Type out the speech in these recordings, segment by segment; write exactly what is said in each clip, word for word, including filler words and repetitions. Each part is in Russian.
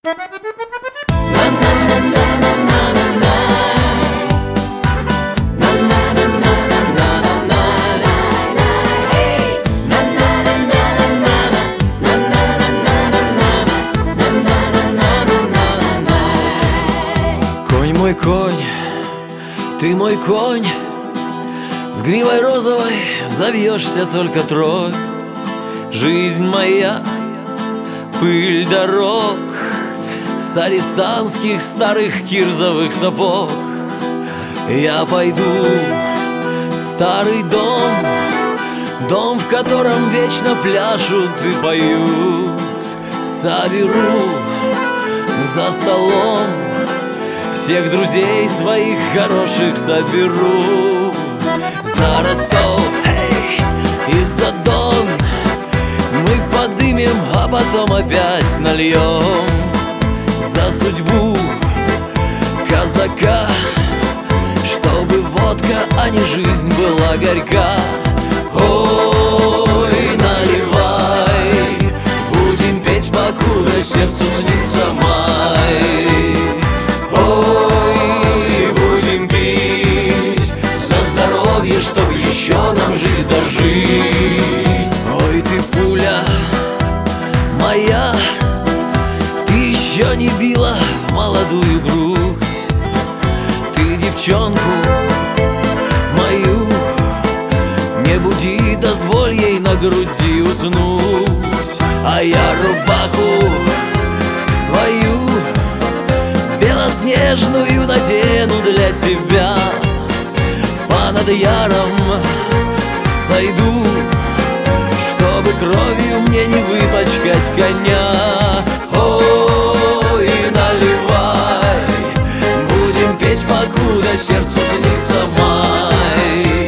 Конь мой конь, ты мой конь, с гривой розовой взовьешься только трой. Жизнь моя, пыль дорог, с арестантских старых кирзовых сапог. Я пойду в старый дом, дом, в котором вечно пляшут и поют. Соберу за столом всех друзей своих хороших, соберу за Ростов, эй, и за Дон. Мы подымем, а потом опять нальем за судьбу казака, чтобы водка, а не жизнь, была горька. Ой, наливай, будем петь, покуда сердцу снится май. Ой, будем пить за здоровье, чтоб еще нам жить дожить. Ой, ты пуля моя, ты еще не била в молодую грудь. Ты девчонку мою не буди, дозволь ей на груди уснуть. А я рубаху свою белоснежную надену для тебя. Понад яром сойду, чтобы кровью мне не выпачкать коня. Ой, наливай, будем петь, покуда сердцу снится май.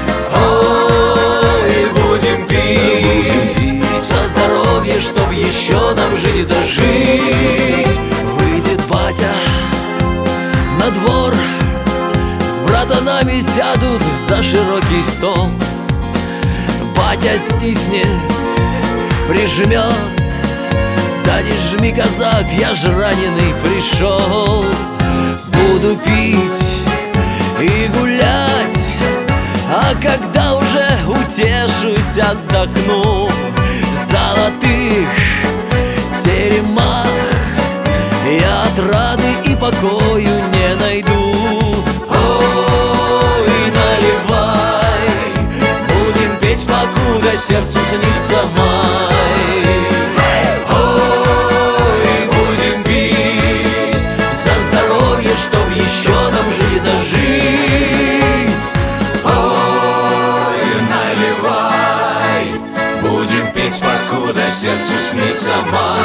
Ой, будем пить за здоровье, чтоб еще нам жить дожить. Выйдет батя на двор, с братанами сядут за широкий стол. Батя стиснет, прижмет: да не жми, казак, я ж раненый пришел. Буду пить и гулять, а когда уже утешусь, отдохну в золотых теремах, я отрады и покою не найду. Ой, наливай, будем петь, покуда сердцу снится май. Ой, будем пить за здоровье, чтоб еще нам жить дожить. Ой, наливай, будем петь, покуда сердцу снится май.